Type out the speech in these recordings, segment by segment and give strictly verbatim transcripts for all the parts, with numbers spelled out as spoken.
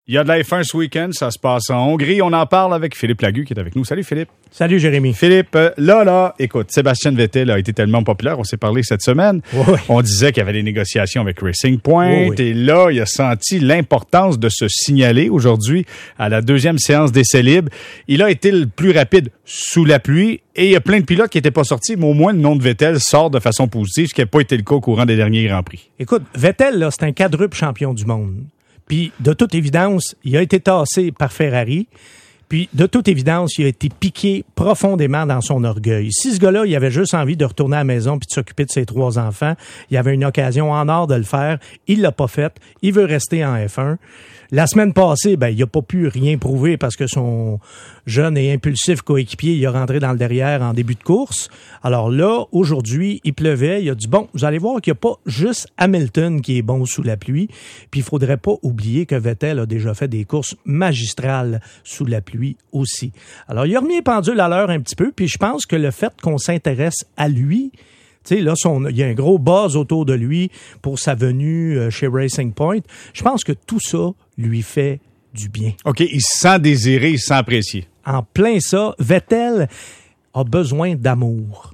Il y a de la F un ce week-end, ça se passe en Hongrie. On en parle avec Philippe Lagu qui est avec nous. Salut Philippe. Salut Jérémy. Philippe, euh, là, là, écoute, Sébastien Vettel a été tellement populaire, on s'est parlé cette semaine. Oui. On disait qu'il y avait des négociations avec Racing Point. Oui, oui. Et là, il a senti l'importance de se signaler aujourd'hui à la deuxième séance d'essai libre. Il a été le plus rapide sous la pluie. Et il y a plein de pilotes qui n'étaient pas sortis, mais au moins le nom de Vettel sort de façon positive, ce qui n'a pas été le cas au courant des derniers Grands Prix. Écoute, Vettel, là, c'est un quadruple champion du monde. Puis, de toute évidence, il a été tassé par Ferrari. Puis, de toute évidence, il a été piqué profondément dans son orgueil. Si ce gars-là, il avait juste envie de retourner à la maison puis de s'occuper de ses trois enfants, il avait une occasion en or de le faire. Il l'a pas fait. Il veut rester en F un. La semaine passée, ben, il a pas pu rien prouver parce que son jeune et impulsif coéquipier, il est rentré dans le derrière en début de course. Alors là, aujourd'hui, il pleuvait. Il a dit, bon, vous allez voir qu'il n'y a pas juste Hamilton qui est bon sous la pluie. Puis il faudrait pas oublier que Vettel a déjà fait des courses magistrales sous la pluie aussi. Alors, il a remis les pendules à l'heure un petit peu. Puis je pense que le fait qu'on s'intéresse à lui, tu sais, là, son, il y a un gros buzz autour de lui pour sa venue chez Racing Point. Je pense que tout ça lui fait du bien. OK, il se sent désiré, il se sent apprécié. En plein ça, Vettel a besoin d'amour.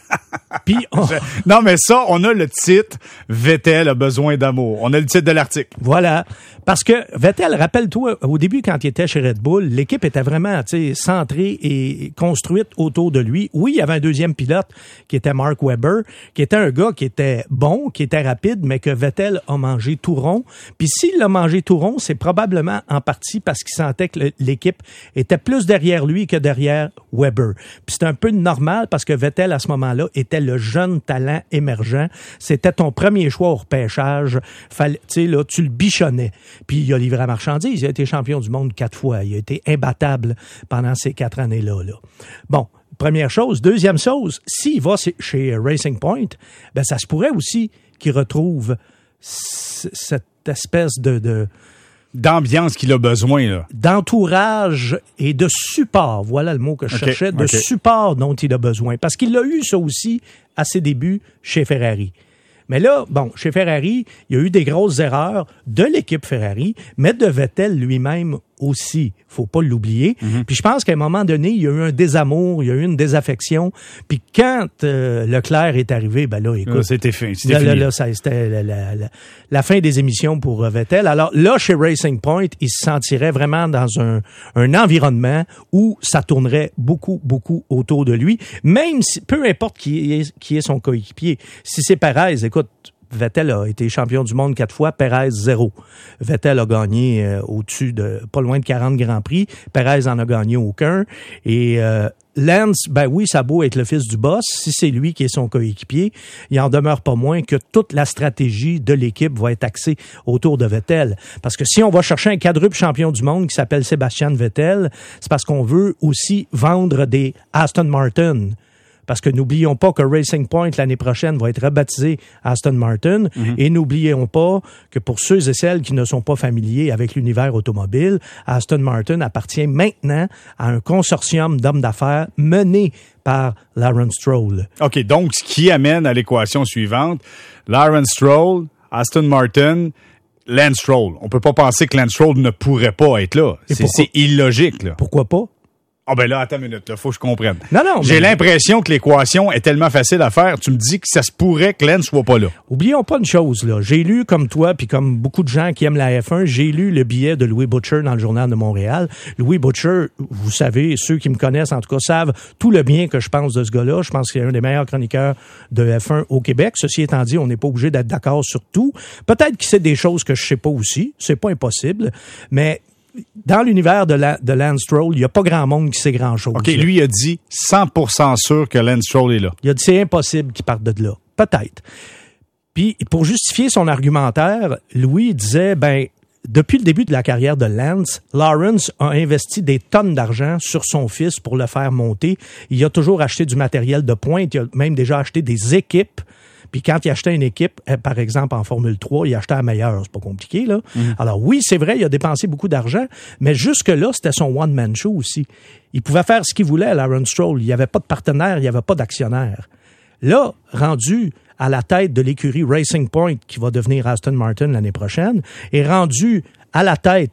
Puis on... Non, mais ça, on a le titre « Vettel a besoin d'amour ». On a le titre de l'article. Voilà. Parce que Vettel, rappelle-toi, au début, quand il était chez Red Bull, l'équipe était vraiment centrée et construite autour de lui. Oui, il y avait un deuxième pilote qui était Mark Webber, qui était un gars qui était bon, qui était rapide, mais que Vettel a mangé tout rond. Puis s'il l'a mangé tout rond, c'est probablement en partie parce qu'il sentait que l'équipe était plus derrière lui que derrière Webber. Puis c'est un peu normal parce que Vettel, à ce moment-là, était le jeune talent émergent. C'était ton premier choix au repêchage. Fallait, tu sais, là, tu le bichonnais. Puis il a livré la marchandise. Il a été champion du monde quatre fois. Il a été imbattable pendant ces quatre années-là. Là. Bon, première chose. Deuxième chose, s'il va chez Racing Point, ben ça se pourrait aussi qu'il retrouve c- cette espèce de... de d'ambiance qu'il a besoin, là. D'entourage et de support. Voilà le mot que je okay, cherchais. De okay. support dont il a besoin. Parce qu'il l'a eu, ça aussi, à ses débuts chez Ferrari. Mais là, bon, chez Ferrari, il y a eu des grosses erreurs de l'équipe Ferrari, mais de Vettel lui-même aussi. Faut pas l'oublier. Mm-hmm. Puis je pense qu'à un moment donné, il y a eu un désamour, il y a eu une désaffection. Puis quand euh, Leclerc est arrivé, ben là, écoute... Là, c'était fin, c'était là, fini. Là, là, ça, c'était la, la, la, la fin des émissions pour Vettel. Alors là, chez Racing Point, il se sentirait vraiment dans un, un environnement où ça tournerait beaucoup, beaucoup autour de lui. Même si, peu importe qui est, qui est son coéquipier. Si c'est Perez, écoute, Vettel a été champion du monde quatre fois, Perez zéro. Vettel a gagné euh, au-dessus de pas loin de quarante Grands Prix. Perez en a gagné aucun. Et euh, Lance, ben oui, ça a beau être le fils du boss. Si c'est lui qui est son coéquipier, il en demeure pas moins que toute la stratégie de l'équipe va être axée autour de Vettel. Parce que si on va chercher un quadruple champion du monde qui s'appelle Sébastien Vettel, c'est parce qu'on veut aussi vendre des Aston Martin. Parce que n'oublions pas que Racing Point, l'année prochaine, va être rebaptisé Aston Martin. Mm-hmm. Et n'oublions pas que pour ceux et celles qui ne sont pas familiers avec l'univers automobile, Aston Martin appartient maintenant à un consortium d'hommes d'affaires mené par Lawrence Stroll. OK, donc ce qui amène à l'équation suivante, Lawrence Stroll, Aston Martin, Lance Stroll. On peut pas penser que Lance Stroll ne pourrait pas être là. C'est, c'est illogique, là. Pourquoi pas? Ah oh ben là, attends une minute, là, faut que je comprenne. Non, non. J'ai mais... l'impression que l'équation est tellement facile à faire, tu me dis que ça se pourrait que Lance soit pas là. Oublions pas une chose, là. J'ai lu, comme toi, puis comme beaucoup de gens qui aiment la F un, j'ai lu le billet de Louis Butcher dans le Journal de Montréal. Louis Butcher, vous savez, ceux qui me connaissent, en tout cas, savent tout le bien que je pense de ce gars-là. Je pense qu'il est un des meilleurs chroniqueurs de F un au Québec. Ceci étant dit, on n'est pas obligé d'être d'accord sur tout. Peut-être qu'il sait des choses que je sais pas aussi. C'est pas impossible. Mais dans l'univers de, la, de Lance Stroll, il n'y a pas grand monde qui sait grand-chose. OK, lui, il a dit cent pour cent sûr que Lance Stroll est là. Il a dit c'est impossible qu'il parte de là. Peut-être. Puis, pour justifier son argumentaire, Louis disait, ben, depuis le début de la carrière de Lance, Lawrence a investi des tonnes d'argent sur son fils pour le faire monter. Il a toujours acheté du matériel de pointe. Il a même déjà acheté des équipes. Puis quand il achetait une équipe, par exemple en Formule trois, il achetait la meilleure. C'est pas compliqué, là. Mm. Alors oui, c'est vrai, il a dépensé beaucoup d'argent, mais jusque-là, c'était son one-man show aussi. Il pouvait faire ce qu'il voulait à Lawrence Stroll. Il n'y avait pas de partenaire, il n'y avait pas d'actionnaire. Là, rendu à la tête de l'écurie Racing Point, qui va devenir Aston Martin l'année prochaine, et rendu à la tête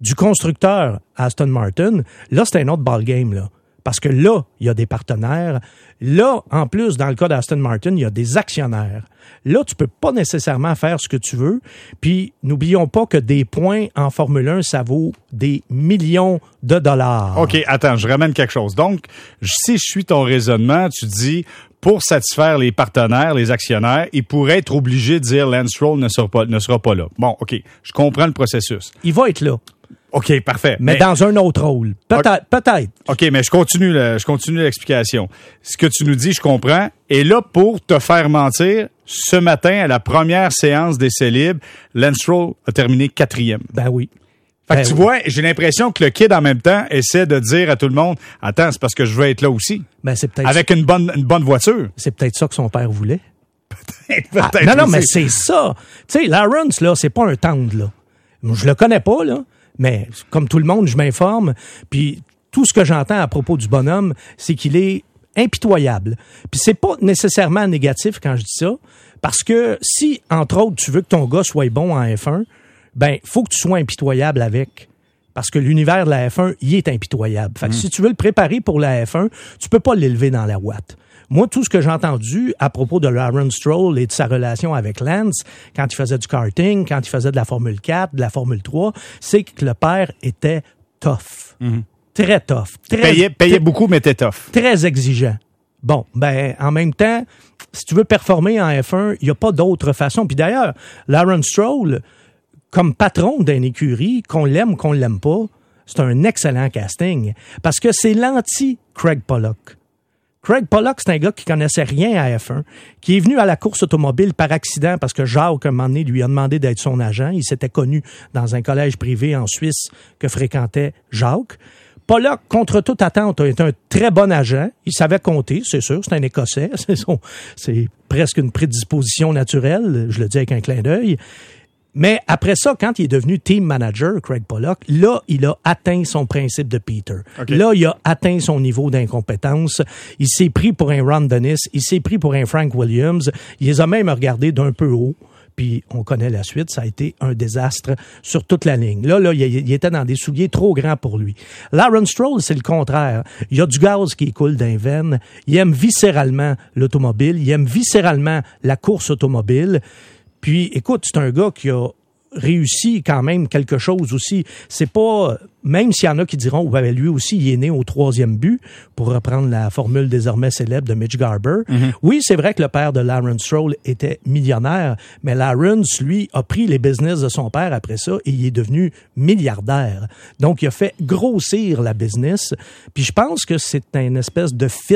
du constructeur Aston Martin, là, c'est un autre ballgame, là. Parce que là, il y a des partenaires. Là, en plus, dans le cas d'Aston Martin, il y a des actionnaires. Là, tu peux pas nécessairement faire ce que tu veux. Puis, n'oublions pas que des points en Formule un, ça vaut des millions de dollars. OK, attends, je ramène quelque chose. Donc, si je suis ton raisonnement, tu dis, pour satisfaire les partenaires, les actionnaires, il pourrait être obligé de dire Lance Stroll ne sera pas, ne sera pas là. Bon, OK, je comprends le processus. Il va être là. OK, parfait. Mais, mais dans un autre rôle. Peut-être. Okay. Peut-être. OK, mais je continue, le, je continue l'explication. Ce que tu nous dis, je comprends. Et là, pour te faire mentir, ce matin, à la première séance d'essai libre, Lance Stroll a terminé quatrième. Ben oui. Fait ben que tu oui. vois, j'ai l'impression que le kid, en même temps, essaie de dire à tout le monde, « Attends, c'est parce que je veux être là aussi. Ben, c'est peut-être Avec ça. une bonne, une bonne voiture. » C'est peut-être ça que son père voulait. Peut-être, peut-être. Ah, non, non, mais c'est ça. Tu sais, Lawrence, là, c'est pas un tendre, là. Je le connais pas, là. Mais comme tout le monde, je m'informe. Puis tout ce que j'entends à propos du bonhomme, c'est qu'il est impitoyable. Puis c'est pas nécessairement négatif quand je dis ça, parce que si, entre autres, tu veux que ton gars soit bon en F un, ben faut que tu sois impitoyable avec. Parce que l'univers de la F un, il est impitoyable. Fait que mmh. si tu veux le préparer pour la F un, tu peux pas l'élever dans la ouate. Moi, tout ce que j'ai entendu à propos de Lawrence Stroll et de sa relation avec Lance, quand il faisait du karting, quand il faisait de la Formule quatre, de la Formule trois, c'est que le père était tough. Mm-hmm. Très tough. Très, payait payait très, beaucoup, mais était tough. Très exigeant. Bon, ben, en même temps, si tu veux performer en F un, il n'y a pas d'autre façon. Puis d'ailleurs, Lawrence Stroll, comme patron d'une écurie, qu'on l'aime ou qu'on l'aime pas, c'est un excellent casting. Parce que c'est l'anti-Craig Pollock. Craig Pollock, c'est un gars qui connaissait rien à F un, qui est venu à la course automobile par accident parce que Jacques, à un moment donné, lui a demandé d'être son agent. Il s'était connu dans un collège privé en Suisse que fréquentait Jacques. Pollock, contre toute attente, a été un très bon agent. Il savait compter, c'est sûr, c'est un Écossais. C'est, son, c'est presque une prédisposition naturelle, je le dis avec un clin d'œil. Mais après ça, quand il est devenu team manager, Craig Pollock, là, il a atteint son principe de Peter. Okay. Là, il a atteint son niveau d'incompétence. Il s'est pris pour un Ron Dennis. Il s'est pris pour un Frank Williams. Il les a même regardés d'un peu haut. Puis, on connaît la suite. Ça a été un désastre sur toute la ligne. Là, là, il, il était dans des souliers trop grands pour lui. Lawrence Stroll, c'est le contraire. Il y a du gaz qui coule dans les veines. Il aime viscéralement l'automobile. Il aime viscéralement la course automobile. Puis, écoute, c'est un gars qui a réussi quand même quelque chose aussi. C'est pas, même s'il y en a qui diront, ouais, lui aussi, il est né au troisième but, pour reprendre la formule désormais célèbre de Mitch Garber. Mm-hmm. Oui, c'est vrai que le père de Lawrence Stroll était millionnaire, mais Lawrence, lui, a pris les business de son père après ça et il est devenu milliardaire. Donc, il a fait grossir la business. Puis, je pense que c'est une espèce de fit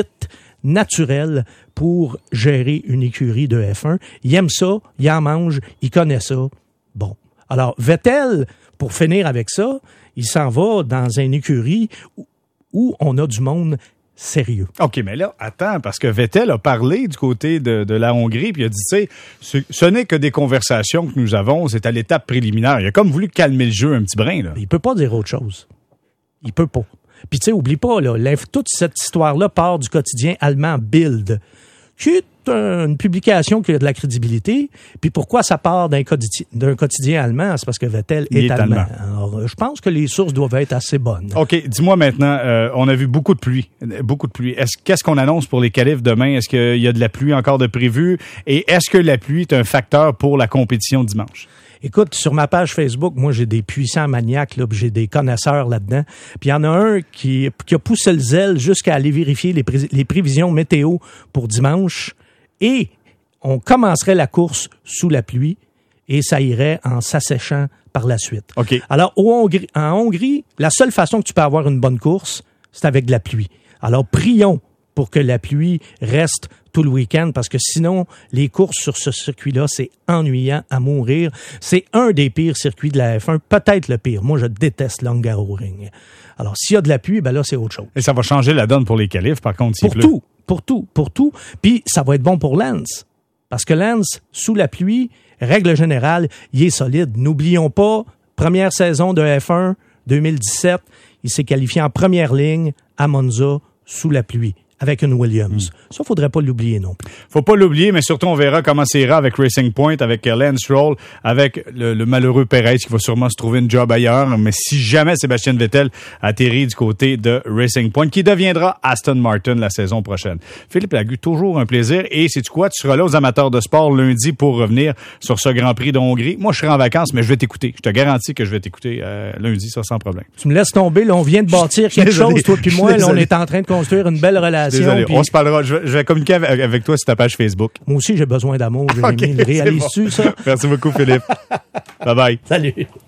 naturel pour gérer une écurie de F un. Il aime ça, il en mange, il connaît ça. Bon. Alors, Vettel, pour finir avec ça, il s'en va dans une écurie où, où on a du monde sérieux. OK, mais là, attends, parce que Vettel a parlé du côté de, de la Hongrie, puis il a dit, tu sais, ce, ce n'est que des conversations que nous avons, c'est à l'étape préliminaire. Il a comme voulu calmer le jeu un petit brin, là. Il peut pas dire autre chose. Il peut pas. Puis, tu sais, oublie pas, là, toute cette histoire-là part du quotidien allemand Bild, qui est une publication qui a de la crédibilité. Puis pourquoi ça part d'un, quotidien, d'un quotidien allemand? C'est parce que Vettel est, est allemand. allemand. Alors, je pense que les sources doivent être assez bonnes. OK, dis-moi maintenant, euh, on a vu beaucoup de pluie. Beaucoup de pluie. Est-ce, qu'est-ce qu'on annonce pour les qualifs demain? Est-ce qu'il y a de la pluie encore de prévu? Et est-ce que la pluie est un facteur pour la compétition dimanche? Écoute, sur ma page Facebook, moi, j'ai des puissants maniaques, là, puis j'ai des connaisseurs là-dedans. Puis il y en a un qui, qui a poussé le zèle jusqu'à aller vérifier les, pré- les prévisions météo pour dimanche. Et on commencerait la course sous la pluie et ça irait en s'asséchant par la suite. Okay. Alors, au Hongrie, en Hongrie, la seule façon que tu peux avoir une bonne course, c'est avec de la pluie. Alors, prions pour que la pluie reste tout le week-end, parce que sinon, les courses sur ce circuit-là, c'est ennuyant à mourir. C'est un des pires circuits de la F un, peut-être le pire. Moi, je déteste l'Hungaroring. Alors, s'il y a de la pluie, ben là, c'est autre chose. Et ça va changer la donne pour les qualifs, par contre, s'il Pour pleut. tout, pour tout, pour tout. Puis, ça va être bon pour Lance. Parce que Lance, sous la pluie, règle générale, il est solide. N'oublions pas, première saison de F un, deux mille dix-sept, il s'est qualifié en première ligne à Monza, sous la pluie. avec une Williams. Mm. Ça, faudrait pas l'oublier non plus. Faut pas l'oublier, mais surtout, on verra comment ça ira avec Racing Point, avec Lance Stroll, avec le, le malheureux Perez qui va sûrement se trouver une job ailleurs. Mais si jamais Sébastien Vettel atterrit du côté de Racing Point, qui deviendra Aston Martin la saison prochaine. Philippe Lagu, toujours un plaisir. Et sais-tu quoi? Tu seras là aux amateurs de sport lundi pour revenir sur ce Grand Prix de Hongrie. Moi, je serai en vacances, mais je vais t'écouter. Je te garantis que je vais t'écouter euh, lundi, ça, sans problème. Tu me laisses tomber. Là, on vient de bâtir quelque désolé. chose, toi puis moi. Là, on est en train de construire une belle relation. Désolé, puis... on se parlera. Je vais, je vais communiquer avec, avec toi sur ta page Facebook. Moi aussi, j'ai besoin d'amour. Okay, Réalises-tu bon. ça? Merci beaucoup, Philippe. Bye bye. Salut.